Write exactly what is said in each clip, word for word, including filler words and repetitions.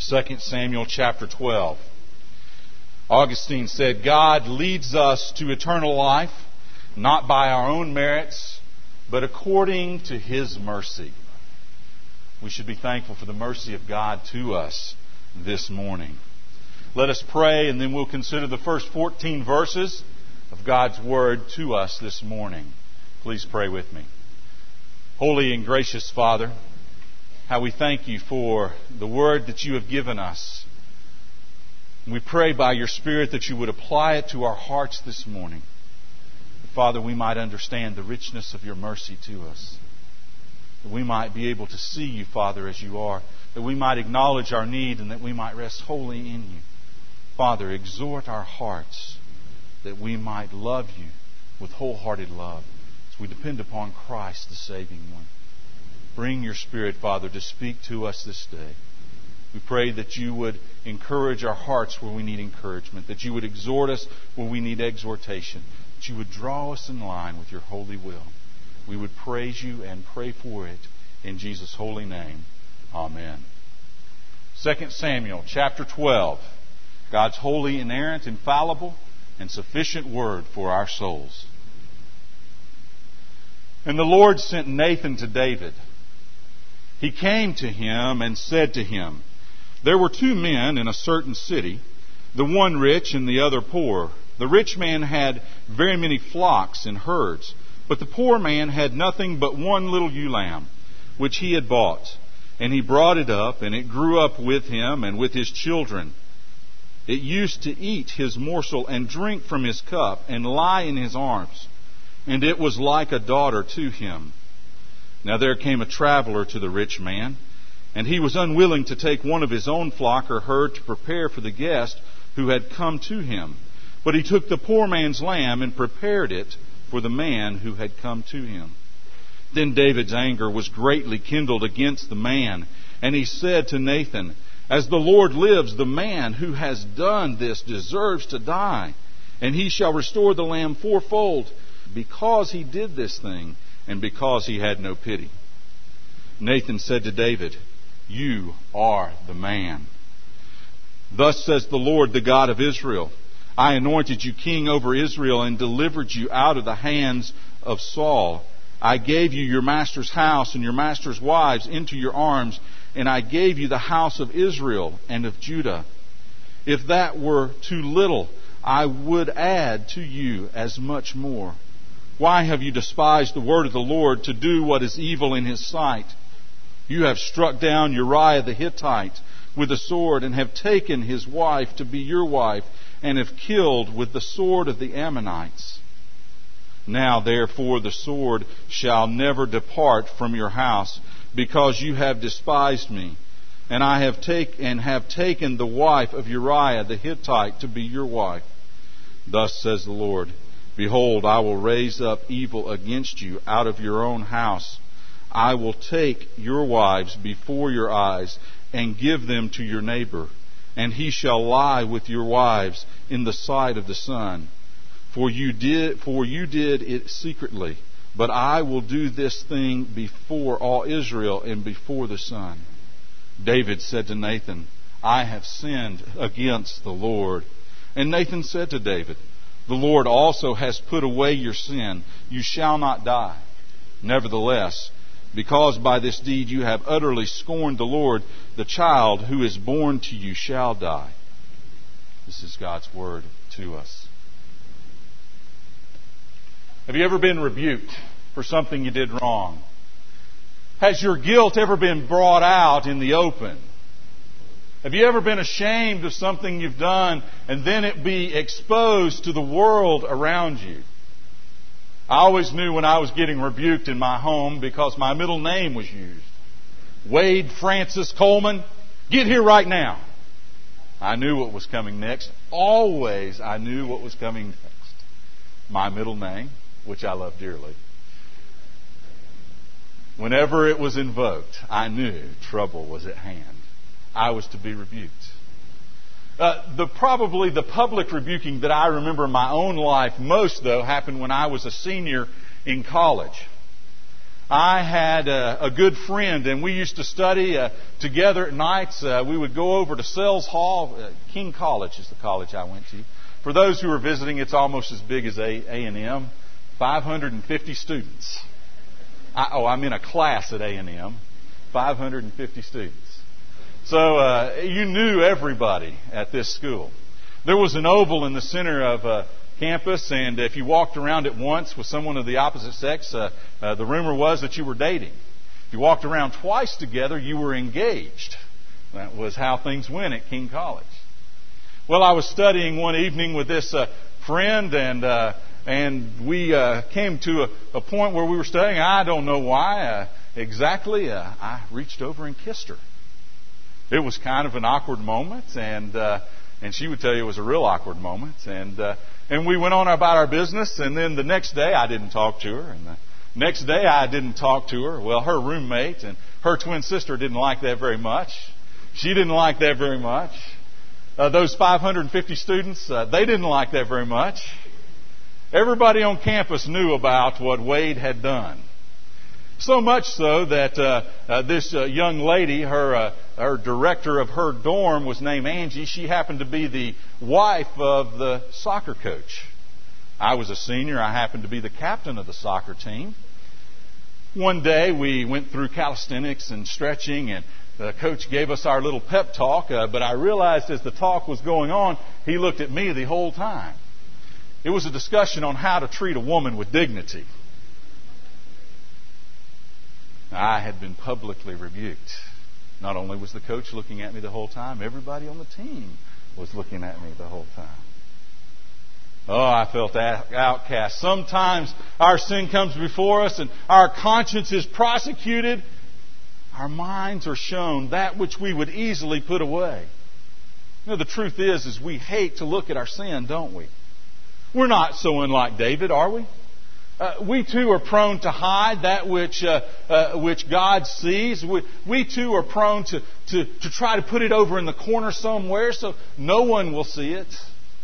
Second Samuel chapter twelve. Augustine said, God leads us to eternal life, not by our own merits, but according to His mercy. We should be thankful for the mercy of God to us this morning. Let us pray, and then we'll consider the first fourteen verses of God's Word to us this morning. Please pray with me. Holy and gracious Father, how we thank You for the Word that You have given us. We pray by Your Spirit that You would apply it to our hearts this morning. That, Father, we might understand the richness of Your mercy to us. That we might be able to see You, Father, as You are. That we might acknowledge our need and that we might rest wholly in You. Father, exhort our hearts that we might love You with wholehearted love as we depend upon Christ, the saving one. Bring Your Spirit, Father, to speak to us this day. We pray that You would encourage our hearts where we need encouragement, that You would exhort us where we need exhortation, that You would draw us in line with Your holy will. We would praise You and pray for it in Jesus' holy name. Amen. Second Samuel chapter twelve, God's holy, inerrant, infallible, and sufficient word for our souls. And the Lord sent Nathan to David. He came to him and said to him, There were two men in a certain city, the one rich and the other poor. The rich man had very many flocks and herds, but the poor man had nothing but one little ewe lamb, which he had bought. And he brought it up, and it grew up with him and with his children. It used to eat his morsel and drink from his cup and lie in his arms, and it was like a daughter to him. Now there came a traveler to the rich man, and he was unwilling to take one of his own flock or herd to prepare for the guest who had come to him. But he took the poor man's lamb and prepared it for the man who had come to him. Then David's anger was greatly kindled against the man, and he said to Nathan, As the Lord lives, the man who has done this deserves to die, and he shall restore the lamb fourfold, because he did this thing, and because he had no pity. Nathan said to David, You are the man. Thus says the Lord, the God of Israel, I anointed you king over Israel and delivered you out of the hands of Saul. I gave you your master's house and your master's wives into your arms, and I gave you the house of Israel and of Judah. If that were too little, I would add to you as much more. Why have you despised the word of the Lord to do what is evil in His sight? You have struck down Uriah the Hittite with a sword, and have taken his wife to be your wife, and have killed with the sword of the Ammonites. Now therefore the sword shall never depart from your house, because you have despised me, and I have take, and have taken the wife of Uriah the Hittite to be your wife. Thus says the Lord, Behold, I will raise up evil against you out of your own house. I will take your wives before your eyes and give them to your neighbor, and he shall lie with your wives in the sight of the sun. For you did, for you did it secretly, but I will do this thing before all Israel and before the sun. David said to Nathan, I have sinned against the Lord. And Nathan said to David, The Lord also has put away your sin. You shall not die. Nevertheless, because by this deed you have utterly scorned the Lord, the child who is born to you shall die. This is God's word to us. Have you ever been rebuked for something you did wrong? Has your guilt ever been brought out in the open? Have you ever been ashamed of something you've done and then it be exposed to the world around you? I always knew when I was getting rebuked in my home because my middle name was used. Wade Francis Coleman, get here right now. I knew what was coming next. Always I knew what was coming next. My middle name, which I love dearly. Whenever it was invoked, I knew trouble was at hand. I was to be rebuked. Uh, the probably the public rebuking that I remember in my own life most, though, happened when I was a senior in college. I had a, a good friend, and we used to study uh, together at nights. Uh, we would go over to Sells Hall. Uh, King College is the college I went to. For those who are visiting, it's almost as big as A and M. five hundred fifty students. I, oh, I'm in a class at A and M. five hundred fifty students. So uh, you knew everybody at this school. There was an oval in the center of uh, campus, and if you walked around it once with someone of the opposite sex, uh, uh, the rumor was that you were dating. If you walked around twice together, you were engaged. That was how things went at King College. Well, I was studying one evening with this uh, friend, and uh, and we uh, came to a, a point where we were studying. I don't know why uh, exactly. Uh, I reached over and kissed her. It was kind of an awkward moment, and uh, and she would tell you it was a real awkward moment. And uh, and we went on about our business, and then the next day I didn't talk to her, and the next day I didn't talk to her. Well, her roommate and her twin sister didn't like that very much. She didn't like that very much. Uh, those five hundred fifty students, uh, they didn't like that very much. Everybody on campus knew about what Wade had done. So much so that uh, uh, this uh, young lady, her uh, her director of her dorm was named Angie. She happened to be the wife of the soccer coach. I was a senior. I happened to be the captain of the soccer team. One day we went through calisthenics and stretching, and the coach gave us our little pep talk, uh, but I realized as the talk was going on, he looked at me the whole time. It was a discussion on how to treat a woman with dignity. I had been publicly rebuked. Not only was the coach looking at me the whole time, everybody on the team was looking at me the whole time. Oh, I felt outcast. Sometimes our sin comes before us and our conscience is prosecuted. Our minds are shown that which we would easily put away. You know, the truth is, is we hate to look at our sin, don't we? We're not so unlike David, are we? Uh, we too are prone to hide that which uh, uh, which God sees. We, we too are prone to, to, to try to put it over in the corner somewhere so no one will see it.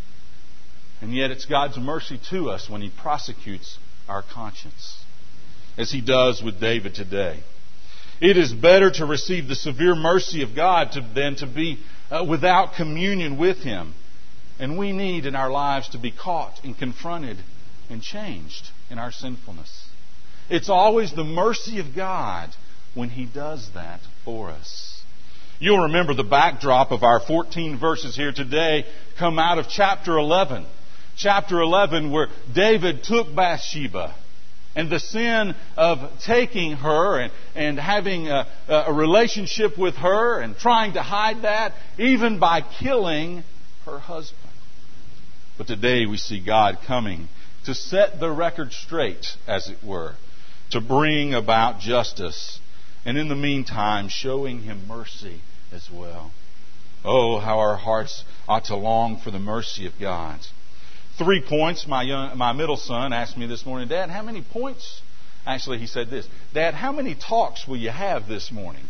And yet it's God's mercy to us when He prosecutes our conscience, as He does with David today. It is better to receive the severe mercy of God to, than to be uh, without communion with Him. And we need in our lives to be caught and confronted and changed in our sinfulness. It's always the mercy of God when He does that for us. You'll remember the backdrop of our fourteen verses here today come out of chapter eleven. Chapter eleven, where David took Bathsheba. And the sin of taking her and, and having a, a relationship with her and trying to hide that, even by killing her husband. But today we see God coming to set the record straight, as it were, to bring about justice, and in the meantime showing him mercy as well. Oh, how our hearts ought to long for the mercy of God. Three points. My young, my middle son asked me this morning, Dad, how many points? Actually, he said this, Dad, how many talks will you have this morning?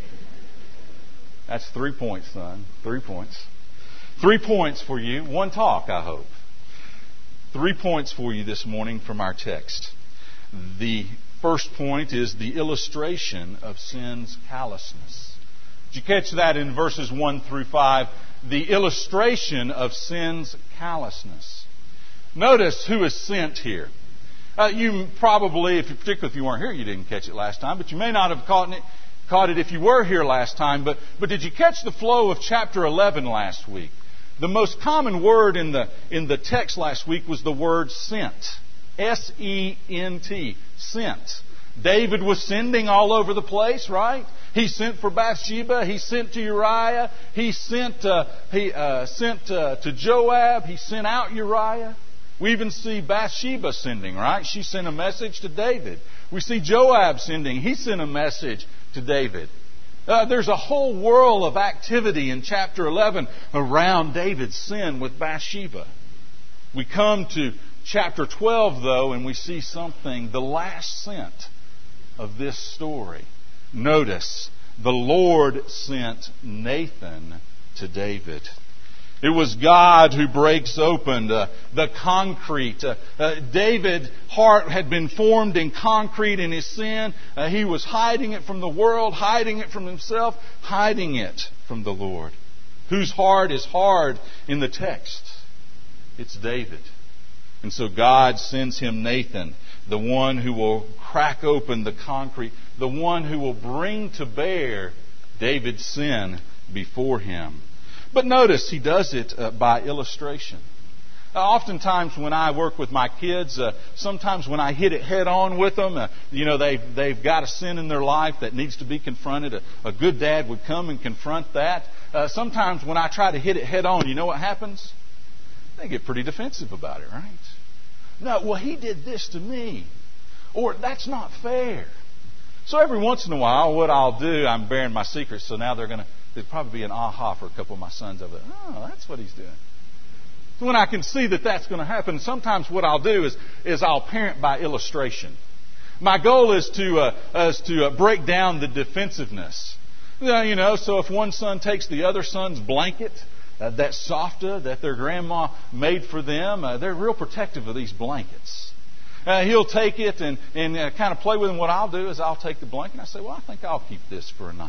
That's three points, son. Three points. Three points for you. One talk, I hope. Three points for you this morning from our text. The first point is the illustration of sin's callousness. Did you catch that in verses one through five? The illustration of sin's callousness. Notice who is sent here. Uh, you probably, if you, particularly if you weren't here, you didn't catch it last time, but you may not have caught it, caught it if you were here last time. But, but did you catch the flow of chapter eleven last week? The most common word in the in the text last week was the word sent. S E N T. Sent. David was sending all over the place, right? He sent for Bathsheba. He sent to Uriah. He sent uh, he uh, sent uh, to Joab. He sent out Uriah. We even see Bathsheba sending, right? She sent a message to David. We see Joab sending. He sent a message to David. Uh, there's a whole whirl of activity in chapter eleven around David's sin with Bathsheba. We come to chapter twelve, though, and we see something, the last sent of this story. Notice, the Lord sent Nathan to David. It was God who breaks open uh, the concrete. Uh, uh, David's heart had been formed in concrete in his sin. Uh, he was hiding it from the world, hiding it from himself, hiding it from the Lord. Whose heart is hard in the text? It's David. And so God sends him Nathan, the one who will crack open the concrete, the one who will bring to bear David's sin before him. But notice he does it uh, by illustration. Uh, oftentimes when I work with my kids, uh, sometimes when I hit it head on with them, uh, you know, they've, they've got a sin in their life that needs to be confronted. A, a good dad would come and confront that. Uh, sometimes when I try to hit it head on, you know what happens? They get pretty defensive about it, right? No, well, he did this to me. Or, that's not fair. So every once in a while, what I'll do, I'm bearing my secrets, so now they're going to, there'll probably be an aha for a couple of my sons over there. Oh, that's what he's doing. So when I can see that that's going to happen, sometimes what I'll do is, is I'll parent by illustration. My goal is to, uh, is to uh, break down the defensiveness. You know, so if one son takes the other son's blanket, uh, that softa that their grandma made for them, uh, they're real protective of these blankets. Uh, he'll take it and, and uh, kind of play with them. What I'll do is I'll take the blanket and I say, well, I think I'll keep this for a night.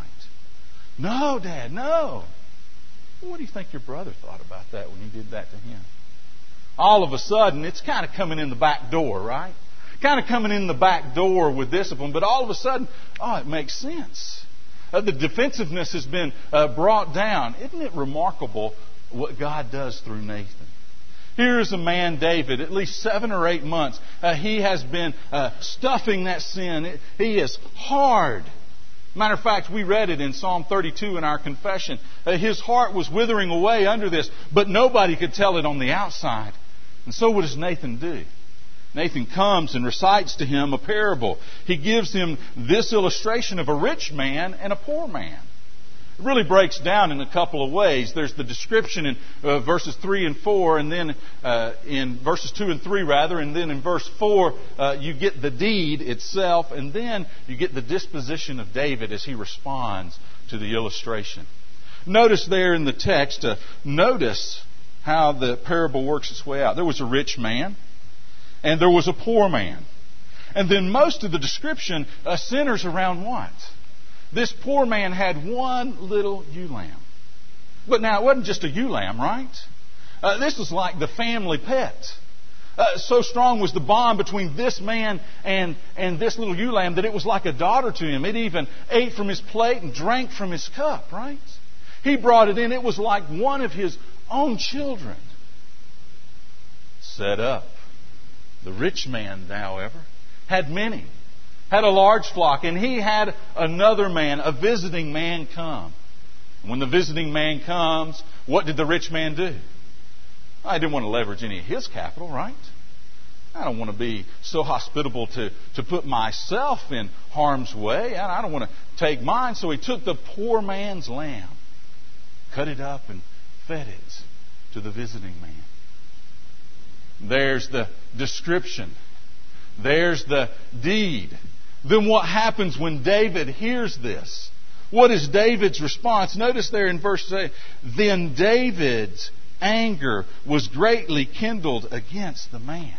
No, Dad, no. Well, what do you think your brother thought about that when you did that to him? All of a sudden, it's kind of coming in the back door, right? Kind of coming in the back door with discipline, but all of a sudden, oh, it makes sense. Uh, the defensiveness has been uh, brought down. Isn't it remarkable what God does through Nathan? Here's a man, David, at least seven or eight months. Uh, he has been uh, stuffing that sin. It, he is hard. Matter of fact, we read it in Psalm thirty-two in our confession. Uh, his heart was withering away under this, but nobody could tell it on the outside. And so what does Nathan do? Nathan comes and recites to him a parable. He gives him this illustration of a rich man and a poor man. It really breaks down in a couple of ways. There's the description in uh, verses three and four, and then uh, in verses two and three, rather, and then in verse four, uh, you get the deed itself, and then you get the disposition of David as he responds to the illustration. Notice there in the text, uh, notice how the parable works its way out. There was a rich man, and there was a poor man. And then most of the description uh, centers around what? This poor man had one little ewe lamb. But now, it wasn't just a ewe lamb, right? Uh, this was like the family pet. Uh, so strong was the bond between this man and, and this little ewe lamb that it was like a daughter to him. It even ate from his plate and drank from his cup, right? He brought it in. It was like one of his own children. Set up. The rich man, however, had many. Had a large flock, and he had another man, a visiting man, come. When the visiting man comes, what did the rich man do? I didn't want to leverage any of his capital, right? I don't want to be so hospitable to, to put myself in harm's way. I don't want to take mine. So he took the poor man's lamb, cut it up, and fed it to the visiting man. There's the description. There's the deed. Then what happens when David hears this? What is David's response? Notice there in verse eight, then David's anger was greatly kindled against the man.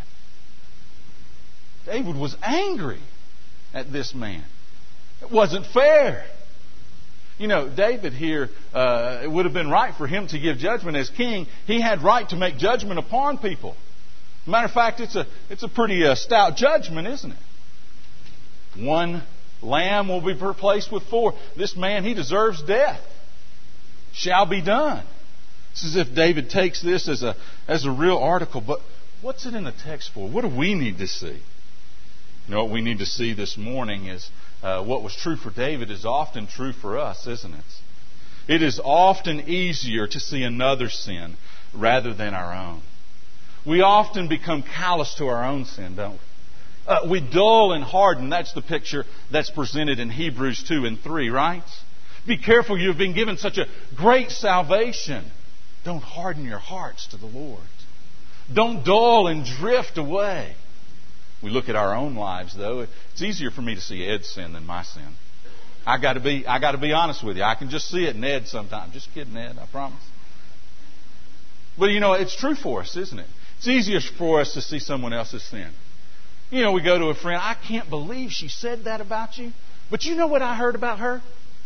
David was angry at this man. It wasn't fair. You know, David here, uh, it would have been right for him to give judgment as king. He had right to make judgment upon people. Matter of fact, it's a it's a pretty uh, stout judgment, isn't it? One lamb will be replaced with four. This man, he deserves death. Shall be done. It's as if David takes this as a as a real article. But what's it in the text for? What do we need to see? You know, what we need to see this morning is uh, what was true for David is often true for us, isn't it? It is often easier to see another's sin rather than our own. We often become callous to our own sin, don't we? Uh, we dull and harden. That's the picture that's presented in Hebrews two and three, right? Be careful, you've been given such a great salvation. Don't harden your hearts to the Lord. Don't dull and drift away. We look at our own lives, though. It's easier for me to see Ed's sin than my sin. I got to be, I got to be honest with you. I can just see it in Ed sometimes. Just kidding, Ed. I promise. But you know, it's true for us, isn't it? It's easier for us to see someone else's sin. You know, we go to a friend, I can't believe she said that about you. But you know what I heard about her?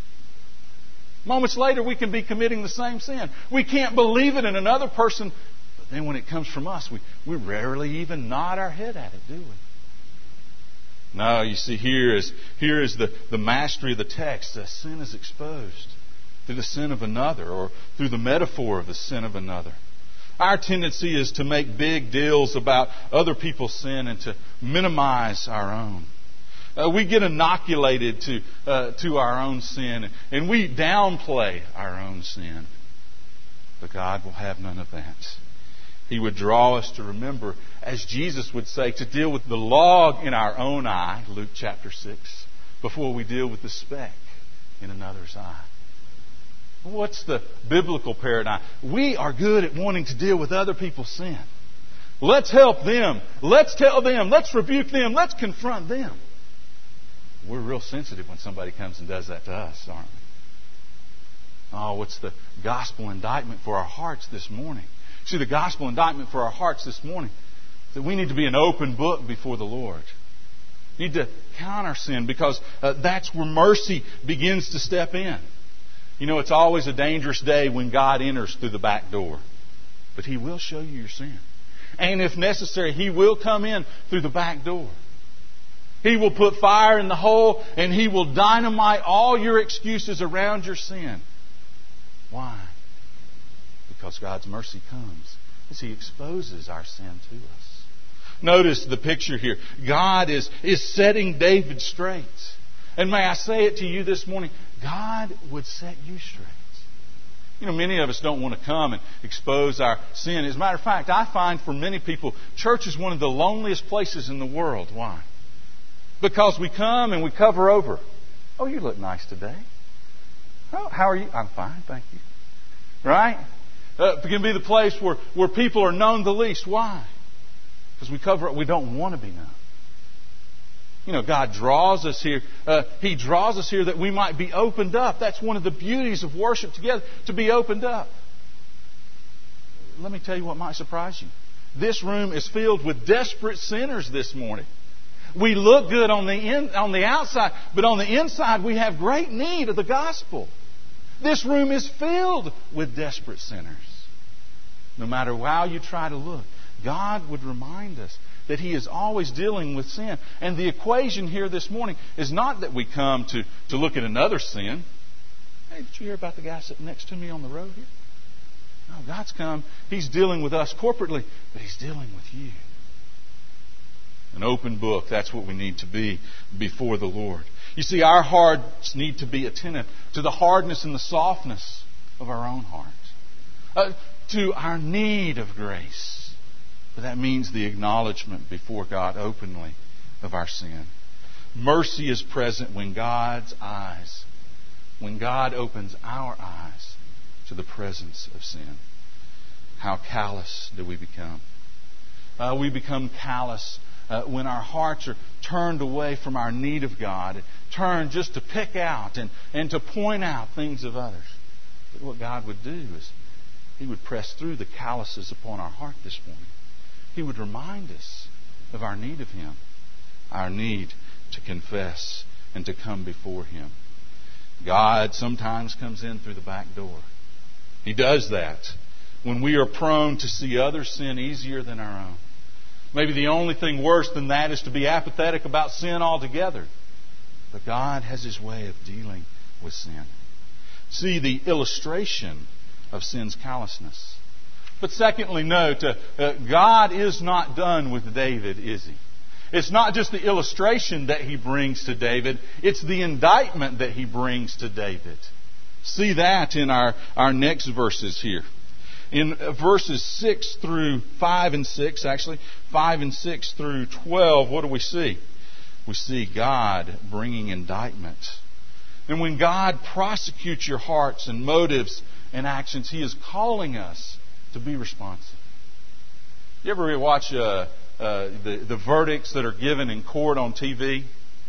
Moments later, we can be committing the same sin. We can't believe it in another person. But then when it comes from us, we, we rarely even nod our head at it, do we? No, you see, here is, here is the, the mastery of the text. That sin is exposed through the sin of another, or through the metaphor of the sin of another. Our tendency is to make big deals about other people's sin and to minimize our own. Uh, we get inoculated to uh, to our own sin, and we downplay our own sin. But God will have none of that. He would draw us to remember, as Jesus would say, to deal with the log in our own eye, Luke chapter six, before we deal with the speck in another's eye. What's the biblical paradigm? We are good at wanting to deal with other people's sin. Let's help them. Let's tell them. Let's rebuke them. Let's confront them. We're real sensitive when somebody comes and does that to us, aren't we? Oh, what's the gospel indictment for our hearts this morning? See, the gospel indictment for our hearts this morning is that we need to be an open book before the Lord. We need to count our sin, because uh, that's where mercy begins to step in. You know, it's always a dangerous day when God enters through the back door. But He will show you your sin. And if necessary, He will come in through the back door. He will put fire in the hole, and He will dynamite all your excuses around your sin. Why? Because God's mercy comes as He exposes our sin to us. Notice the picture here. God is, is setting David straight. And may I say it to you this morning, God would set you straight. You know, many of us don't want to come and expose our sin. As a matter of fact, I find for many people, church is one of the loneliest places in the world. Why? Because we come and we cover over. Oh, you look nice today. Oh, how are you? I'm fine, thank you. Right? Uh, it can be the place where, where people are known the least. Why? Because we cover it. We don't want to be known. You know, God draws us here. Uh, he draws us here that we might be opened up. That's one of the beauties of worship together, to be opened up. Let me tell you what might surprise you. This room is filled with desperate sinners this morning. We look good on the in, on the outside, but on the inside we have great need of the gospel. This room is filled with desperate sinners. No matter how you try to look, God would remind us that He is always dealing with sin. And the equation here this morning is not that we come to, to look at another sin. Hey, did you hear about the guy sitting next to me on the road here? No, God's come. He's dealing with us corporately, but He's dealing with you. An open book, that's what we need to be before the Lord. You see, our hearts need to be attentive to the hardness and the softness of our own heart, uh, to our need of grace. But that means the acknowledgement before God openly of our sin. Mercy is present when God's eyes, when God opens our eyes to the presence of sin. How callous do we become? Uh, we become callous Uh, when our hearts are turned away from our need of God, turned just to pick out and, and to point out things of others. But what God would do is He would press through the calluses upon our heart this morning. He would remind us of our need of Him, our need to confess and to come before Him. God sometimes comes in through the back door. He does that when we are prone to see others' sin easier than our own. Maybe the only thing worse than that is to be apathetic about sin altogether. But God has His way of dealing with sin. See the illustration of sin's callousness. But secondly, note, uh, uh, God is not done with David, is He? It's not just the illustration that He brings to David. It's the indictment that He brings to David. See that in our, our next verses here. In verses six through five and six, actually, five and six through twelve, what do we see? We see God bringing indictment. And when God prosecutes your hearts and motives and actions, He is calling us to be responsive. You ever watch uh, uh, the, the verdicts that are given in court on T V?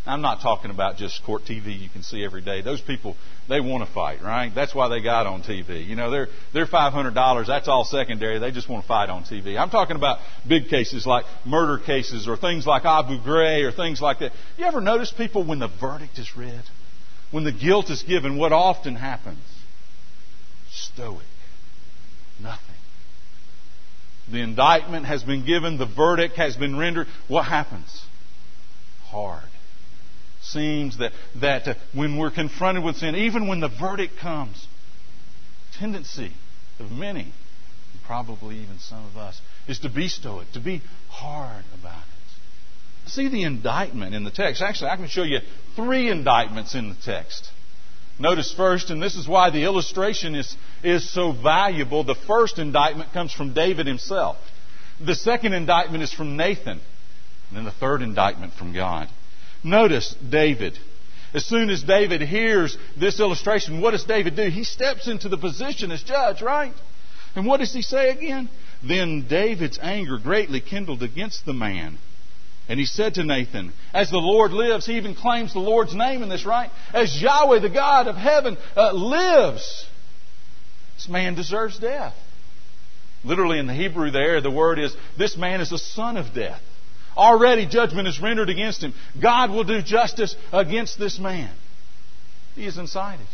I'm not talking about just court T V you can see every day. Those people, they want to fight, right? That's why they got on T V. You know, they're, they're five hundred dollars. That's all secondary. They just want to fight on T V. I'm talking about big cases like murder cases or things like Abu Ghraib or things like that. You ever notice people when the verdict is read, when the guilt is given, what often happens? Stoic. Nothing. The indictment has been given. The verdict has been rendered. What happens? Hard. Seems that, that uh, when we're confronted with sin, even when the verdict comes, tendency of many, and probably even some of us, is to be stoic, to be hard about it. See the indictment in the text. Actually, I can show you three indictments in the text. Notice first, and this is why the illustration is, is so valuable, the first indictment comes from David himself. The second indictment is from Nathan. And then the third indictment from God. Notice David. As soon as David hears this illustration, what does David do? He steps into the position as judge, right? And what does he say again? Then David's anger greatly kindled against the man. And he said to Nathan, as the Lord lives, he even claims the Lord's name in this, right? As Yahweh, the God of heaven, uh, lives, this man deserves death. Literally in the Hebrew there, the word is, this man is a son of death. Already judgment is rendered against him. God will do justice against this man. He is incited.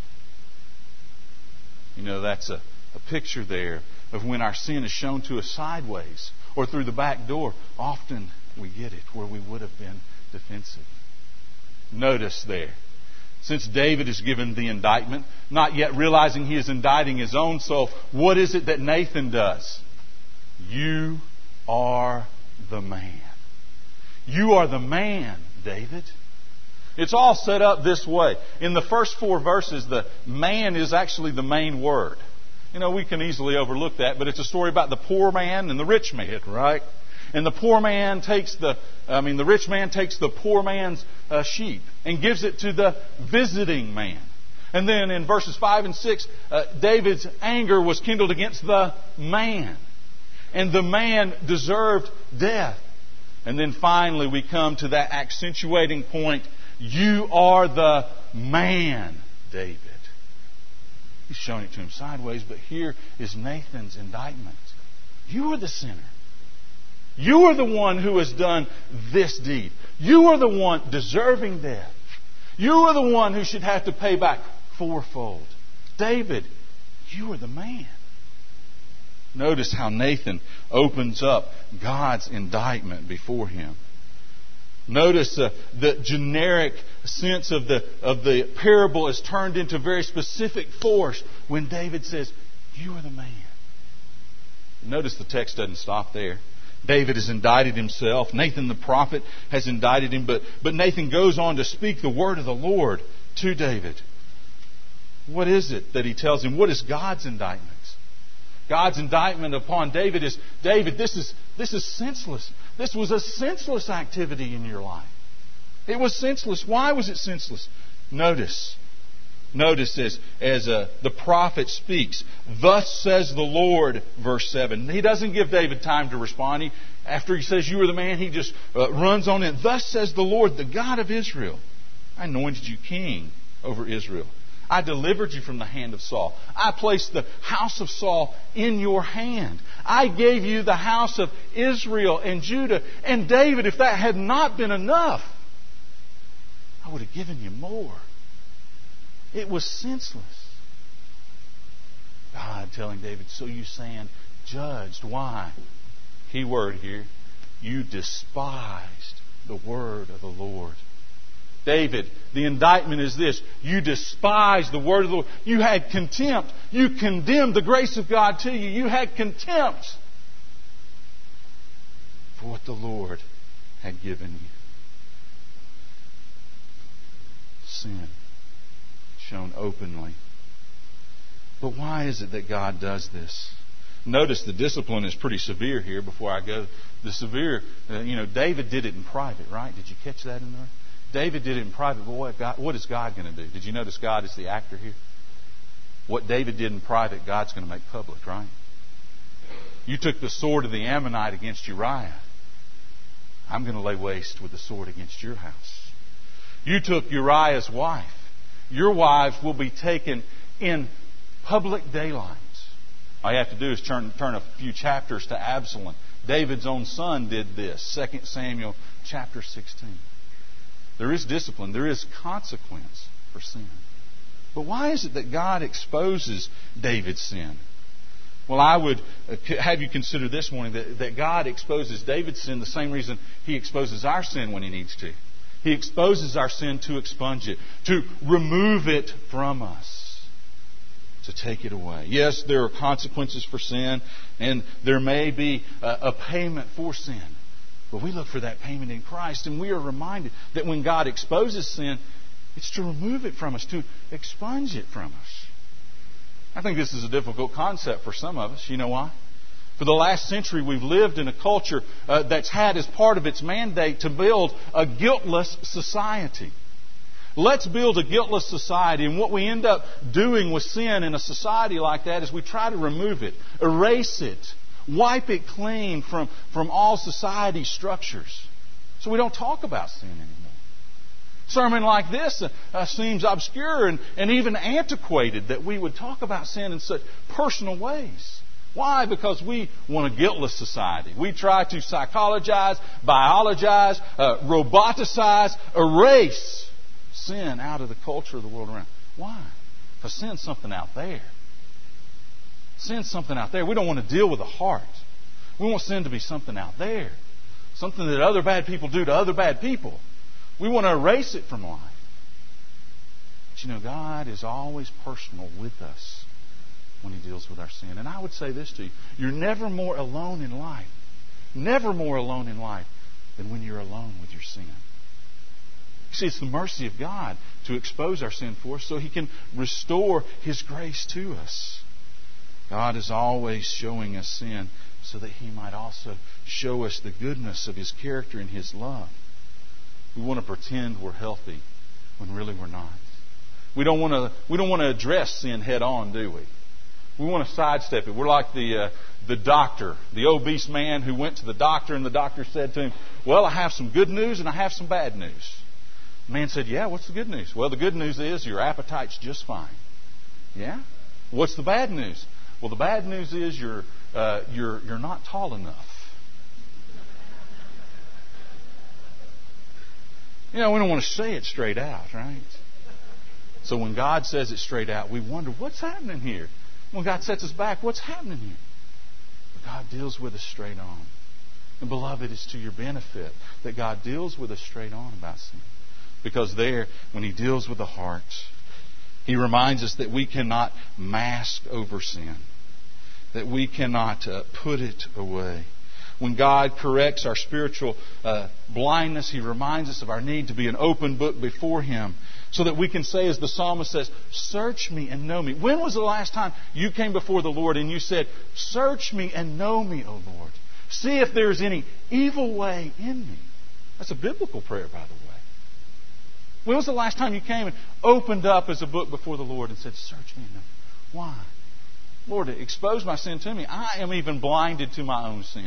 You know, that's a, a picture there of when our sin is shown to us sideways or through the back door. Often we get it where we would have been defensive. Notice there, since David is given the indictment, not yet realizing he is indicting his own soul, what is it that Nathan does? You are the man. You are the man, David. It's all set up this way. In the first four verses, the man is actually the main word. You know, we can easily overlook that, but it's a story about the poor man and the rich man, right? And the poor man takes the, I mean, the rich man takes the poor man's uh, sheep and gives it to the visiting man. And then in verses five and six, uh, David's anger was kindled against the man. And the man deserved death. And then finally we come to that accentuating point. You are the man, David. He's showing it to him sideways, but here is Nathan's indictment. You are the sinner. You are the one who has done this deed. You are the one deserving death. You are the one who should have to pay back fourfold. David, you are the man. Notice how Nathan opens up God's indictment before him. Notice uh, the generic sense of the of the parable is turned into very specific force when David says, you are the man. Notice the text doesn't stop there. David has indicted himself. Nathan the prophet has indicted him. But, but Nathan goes on to speak the word of the Lord to David. What is it that he tells him? What is God's indictment? God's indictment upon David is, David, this is, this is senseless. This was a senseless activity in your life. It was senseless. Why was it senseless? Notice. Notice as, as uh, the prophet speaks. Thus says the Lord, verse seven. He doesn't give David time to respond. He, after he says, you are the man, he just uh, runs on it. Thus says the Lord, the God of Israel. I anointed you king over Israel. I delivered you from the hand of Saul. I placed the house of Saul in your hand. I gave you the house of Israel and Judah. And David, if that had not been enough, I would have given you more. It was senseless. God telling David, so you stand judged. Why? Key word here. You despised the word of the Lord. David, the indictment is this. You despised the word of the Lord. You had contempt. You condemned the grace of God to you. You had contempt for what the Lord had given you. Sin shown openly. But why is it that God does this? Notice the discipline is pretty severe here before I go. The severe, uh, you know, David did it in private, right? Did you catch that in there? David did it in private, but what, God, what is God going to do? Did you notice God is the actor here? What David did in private, God's going to make public, right? You took the sword of the Ammonite against Uriah. I'm going to lay waste with the sword against your house. You took Uriah's wife. Your wives will be taken in public daylight. All you have to do is turn, turn a few chapters to Absalom. David's own son did this. Second Samuel chapter sixteen. There is discipline. There is consequence for sin. But why is it that God exposes David's sin? Well, I would have you consider this morning that, that God exposes David's sin the same reason He exposes our sin when He needs to. He exposes our sin to expunge it, to remove it from us, to take it away. Yes, there are consequences for sin, and there may be a, a payment for sin. But we look for that payment in Christ, and we are reminded that when God exposes sin, it's to remove it from us, to expunge it from us. I think this is a difficult concept for some of us. You know why? For the last century, we've lived in a culture uh, that's had as part of its mandate to build a guiltless society. Let's build a guiltless society. And what we end up doing with sin in a society like that is we try to remove it, erase it, wipe it clean from, from all society structures. So we don't talk about sin anymore. A sermon like this uh, uh, seems obscure and, and even antiquated that we would talk about sin in such personal ways. Why? Because we want a guiltless society. We try to psychologize, biologize, uh, roboticize, erase sin out of the culture of the world around. Why? Because sin's something out there. Sin's something out there. We don't want to deal with the heart. We want sin to be something out there. Something that other bad people do to other bad people. We want to erase it from life. But you know, God is always personal with us when He deals with our sin. And I would say this to you. You're never more alone in life. Never more alone in life than when you're alone with your sin. You see, it's the mercy of God to expose our sin for us so He can restore His grace to us. God is always showing us sin so that He might also show us the goodness of His character and His love. We want to pretend we're healthy when really we're not. We don't want to, we don't want to address sin head on, do we? We want to sidestep it. We're like the uh, the doctor, the obese man who went to the doctor, and the doctor said to him, "Well, I have some good news and I have some bad news." The man said, "Yeah, what's the good news?" "Well, the good news is your appetite's just fine." "Yeah? What's the bad news?" "Well, the bad news is you're uh, you're you're not tall enough." You know, we don't want to say it straight out, right? So when God says it straight out, we wonder, what's happening here? When God sets us back, what's happening here? But God deals with us straight on. And beloved, it's to your benefit that God deals with us straight on about sin. Because there, when He deals with the heart, He reminds us that we cannot mask over sin. That we cannot uh, put it away. When God corrects our spiritual uh, blindness, He reminds us of our need to be an open book before Him so that we can say, as the psalmist says, "Search me and know me." When was the last time you came before the Lord and you said, "Search me and know me, O Lord. See if there's any evil way in me." That's a biblical prayer, by the way. When was the last time you came and opened up as a book before the Lord and said, "Search me and know me"? Why? Lord, expose my sin to me. I am even blinded to my own sin.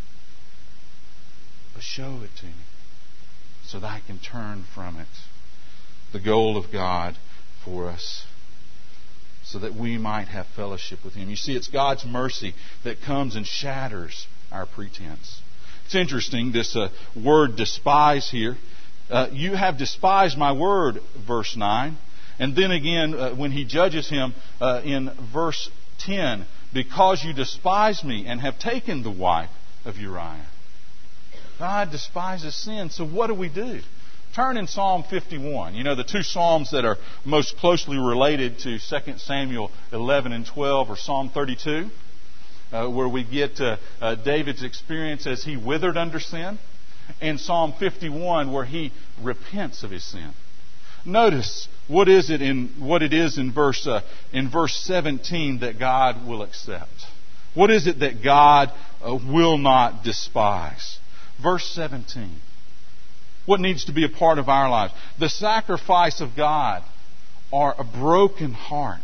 But show it to me so that I can turn from it. The goal of God for us, so that we might have fellowship with Him. You see, it's God's mercy that comes and shatters our pretense. It's interesting, this uh, word despise here. Uh, you have despised my word, verse nine. And then again, uh, when He judges him uh, in verse ten, because you despise me and have taken the wife of Uriah. God despises sin, so what do we do? Turn in Psalm fifty-one. You know, the two Psalms that are most closely related to Second Samuel eleven and twelve are Psalm thirty-two, uh, where we get uh, uh, David's experience as he withered under sin, and Psalm fifty-one, where he repents of his sin. Notice what is it in what it is in verse uh, in verse seventeen that God will accept. What is it that God uh, will not despise? Verse seventeen. What needs to be a part of our lives? The sacrifice of God are a broken heart.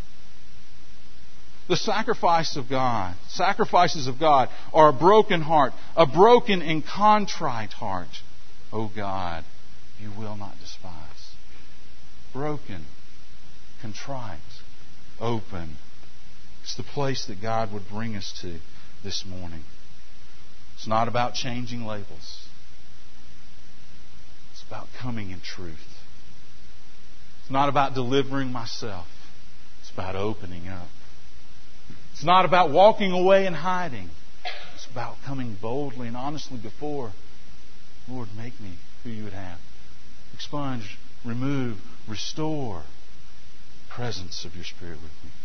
The sacrifice of God, sacrifices of God are a broken heart, a broken and contrite heart. Oh God, you will not despise. Broken, contrite, open. It's the place that God would bring us to this morning. It's not about changing labels. It's about coming in truth. It's not about delivering myself. It's about opening up. It's not about walking away and hiding. It's about coming boldly and honestly before, Lord, make me who you would have. Expunge, remove, restore the presence of your Spirit with me.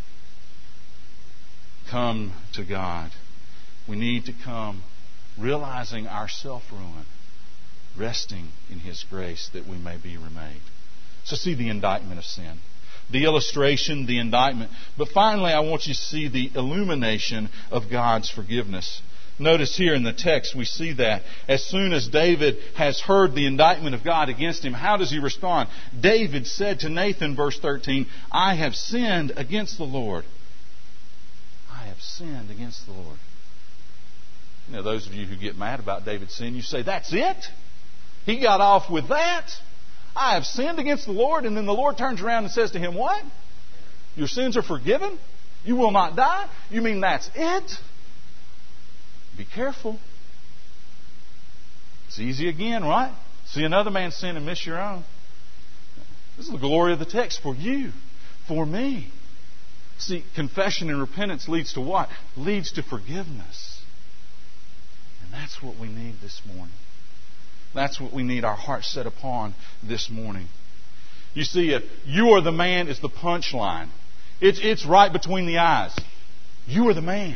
Come to God. We need to come realizing our self-ruin, resting in His grace that we may be remade. So see the indictment of sin. The illustration, the indictment. But finally, I want you to see the illumination of God's forgiveness. Notice here in the text we see that as soon as David has heard the indictment of God against him, how does he respond? David said to Nathan, verse thirteen, I have sinned against the Lord. I have sinned against the Lord. You know, those of you who get mad about David's sin, you say, that's it? He got off with that? I have sinned against the Lord. And then the Lord turns around and says to him, what? Your sins are forgiven? You will not die? You mean that's it? Be careful. It's easy again, right? See another man's sin and miss your own. This is the glory of the text for you, for me. See, confession and repentance leads to what? Leads to forgiveness. And that's what we need this morning. That's what we need our hearts set upon this morning. You see, if you are the man is the punchline. It's, it's right between the eyes. You are the man.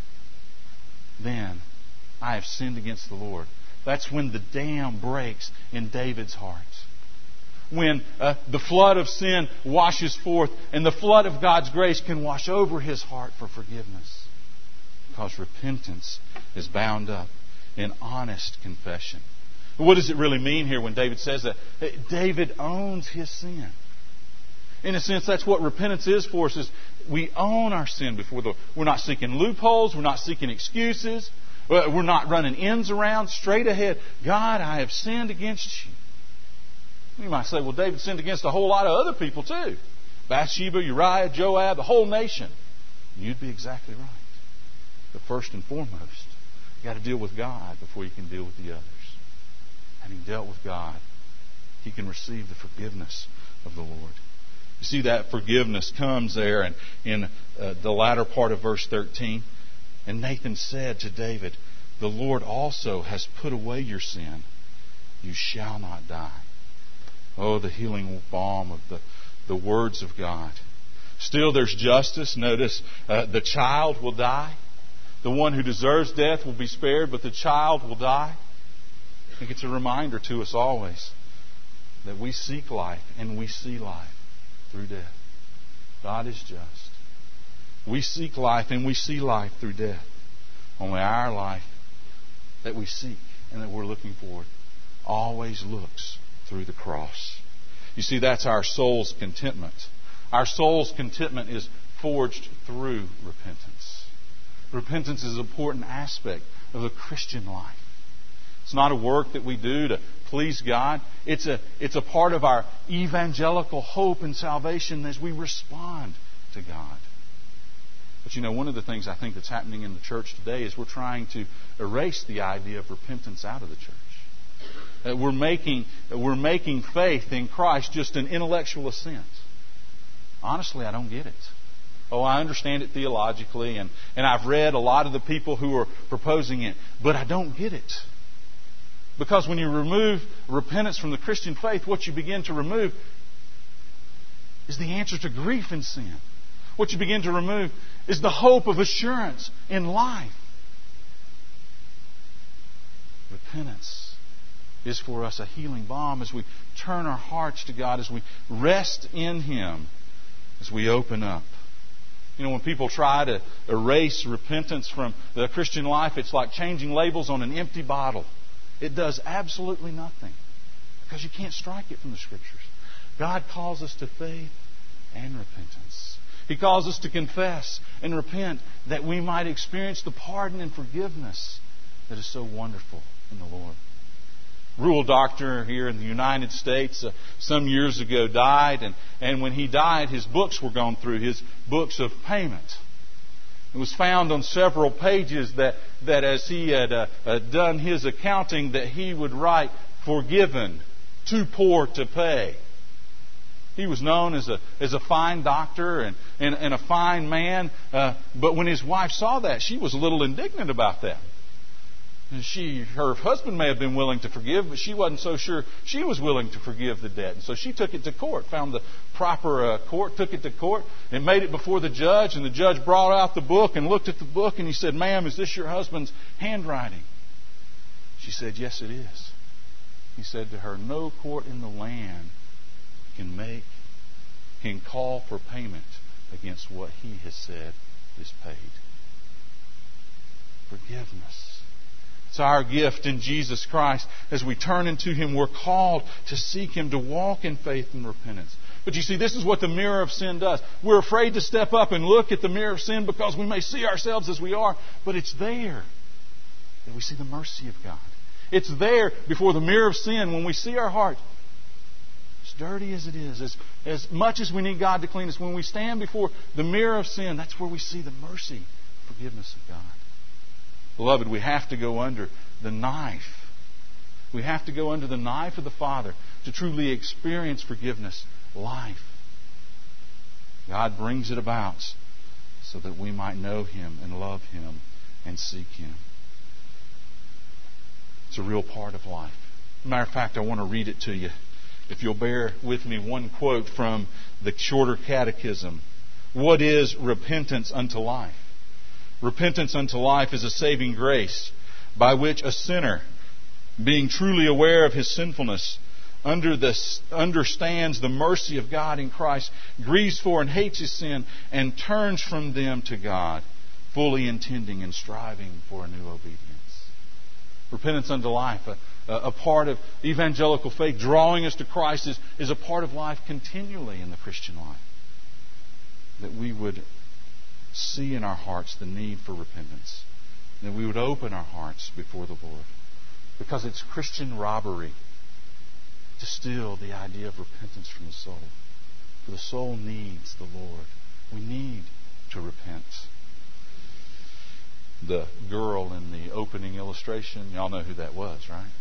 Then I have sinned against the Lord. That's when the dam breaks in David's heart. When uh, the flood of sin washes forth and the flood of God's grace can wash over his heart for forgiveness. Because repentance is bound up in honest confession. What does it really mean here when David says that? David owns his sin. In a sense, that's what repentance is for us, is we own our sin before the Lord. We're not seeking loopholes. We're not seeking excuses. We're not running ends around. Straight ahead. God, I have sinned against you. You might say, well, David sinned against a whole lot of other people too. Bathsheba, Uriah, Joab, the whole nation. You'd be exactly right. But first and foremost, you've got to deal with God before you can deal with the others. Having dealt with God, he can receive the forgiveness of the Lord. You see, that forgiveness comes there in, in uh, the latter part of verse thirteen. And Nathan said to David, the Lord also has put away your sin. You shall not die. Oh, the healing balm of the, the words of God. Still, there's justice. Notice, uh, the child will die. The one who deserves death will be spared, but the child will die. I think it's a reminder to us always that we seek life and we see life through death. God is just. We seek life and we see life through death. Only our life that we seek and that we're looking forward always looks through the cross. You see, that's our soul's contentment. Our soul's contentment is forged through repentance. Repentance is an important aspect of the Christian life. It's not a work that we do to please God. It's a, it's a part of our evangelical hope and salvation as we respond to God. But you know, one of the things I think that's happening in the church today is we're trying to erase the idea of repentance out of the church. Uh, we're making we're making faith in Christ just an intellectual assent. Honestly, I don't get it. Oh, I understand it theologically, and, and I've read a lot of the people who are proposing it, but I don't get it. Because when you remove repentance from the Christian faith, what you begin to remove is the answer to grief and sin. What you begin to remove is the hope of assurance in life. Repentance is for us a healing balm as we turn our hearts to God, as we rest in Him, as we open up. You know, when people try to erase repentance from the Christian life, it's like changing labels on an empty bottle. It does absolutely nothing because you can't strike it from the Scriptures. God calls us to faith and repentance. He calls us to confess and repent that we might experience the pardon and forgiveness that is so wonderful in the Lord. rural doctor here in the United States uh, some years ago died, and, and when he died, his books were gone through, his books of payment. It was found on several pages that, that as he had uh, uh, done his accounting, that he would write, "Forgiven, too poor to pay." He was known as a as a fine doctor and, and, and a fine man, uh, but when his wife saw that, she was a little indignant about that. She, her husband may have been willing to forgive, but she wasn't so sure she was willing to forgive the debt. And so she took it to court, found the proper uh, court, took it to court, and made it before the judge. And the judge brought out the book and looked at the book, and he said, "Ma'am, is this your husband's handwriting?" She said, "Yes, it is." He said to her, "No court in the land can make, can call for payment against what he has said is paid." Forgiveness. It's our gift in Jesus Christ. As we turn into Him, we're called to seek Him, to walk in faith and repentance. But you see, this is what the mirror of sin does. We're afraid to step up and look at the mirror of sin because we may see ourselves as we are. But it's there that we see the mercy of God. It's there before the mirror of sin when we see our heart, as dirty as it is, as, as much as we need God to clean us, when we stand before the mirror of sin, that's where we see the mercy, forgiveness of God. Beloved, we have to go under the knife. We have to go under the knife of the Father to truly experience forgiveness, life. God brings it about so that we might know Him and love Him and seek Him. It's a real part of life. Matter of fact, I want to read it to you. If you'll bear with me, one quote from the Shorter Catechism. What is repentance unto life? Repentance unto life is a saving grace by which a sinner, being truly aware of his sinfulness, under this, understands the mercy of God in Christ, grieves for and hates his sin, and turns from them to God, fully intending and striving for a new obedience. Repentance unto life, a, a part of evangelical faith, drawing us to Christ, is, is a part of life continually in the Christian life. That we would see in our hearts the need for repentance. That we would open our hearts before the Lord. Because it's Christian robbery to steal the idea of repentance from the soul. For the soul needs the Lord. We need to repent. The girl in the opening illustration, y'all know who that was, right?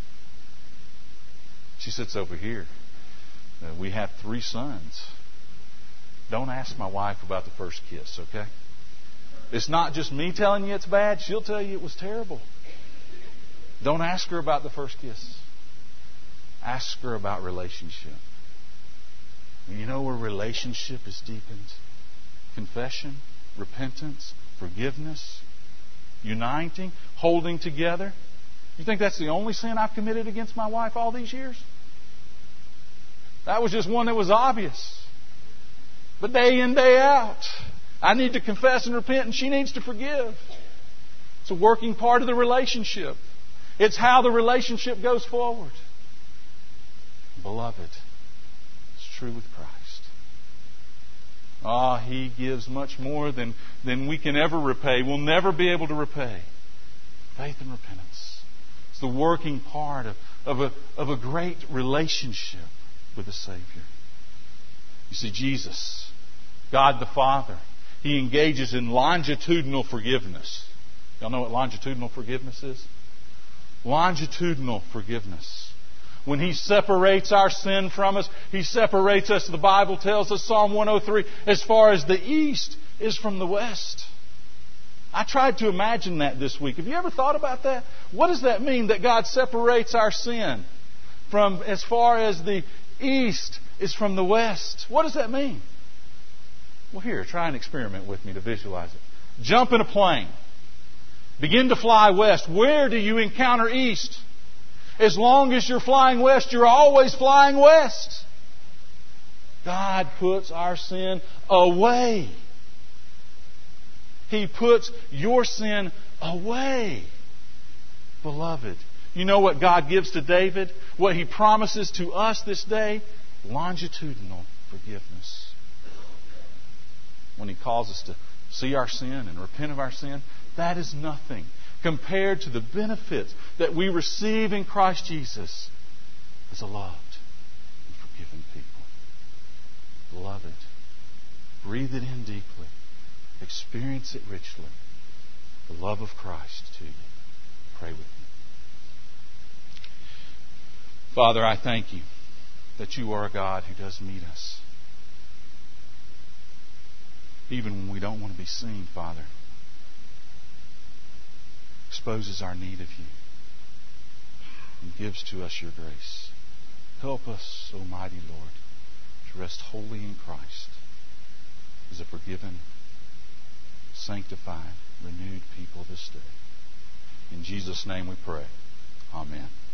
She sits over here. Uh, we have three sons. Don't ask my wife about the first kiss, okay? It's not just me telling you it's bad. She'll tell you it was terrible. Don't ask her about the first kiss. Ask her about relationship. You know where relationship is deepened? Confession, repentance, forgiveness, uniting, holding together. You think that's the only sin I've committed against my wife all these years? That was just one that was obvious. But day in, day out, I need to confess and repent, and she needs to forgive. It's a working part of the relationship. It's how the relationship goes forward. Beloved, it's true with Christ. Ah, He gives much more than, than we can ever repay. We'll never be able to repay. Faith and repentance. It's the working part of, of, a, of a great relationship with the Savior. You see, Jesus, God the Father, He engages in longitudinal forgiveness. Y'all know what longitudinal forgiveness is? Longitudinal forgiveness. When He separates our sin from us, He separates us, the Bible tells us, Psalm one oh three, as far as the east is from the west. I tried to imagine that this week. Have you ever thought about that? What does that mean, that God separates our sin from as far as the east is from the west? What does that mean? Well, here, try and experiment with me to visualize it. Jump in a plane. Begin to fly west. Where do you encounter east? As long as you're flying west, you're always flying west. God puts our sin away. He puts your sin away. Beloved, you know what God gives to David? What He promises to us this day? Longitudinal forgiveness. When He calls us to see our sin and repent of our sin, that is nothing compared to the benefits that we receive in Christ Jesus as a loved and forgiven people. Love it. Breathe it in deeply. Experience it richly. The love of Christ to you. Pray with me. Father, I thank you that you are a God who does meet us. Even when we don't want to be seen, Father. Exposes our need of you and gives to us your grace. Help us, Almighty Lord, to rest wholly in Christ as a forgiven, sanctified, renewed people this day. In Jesus' name we pray. Amen.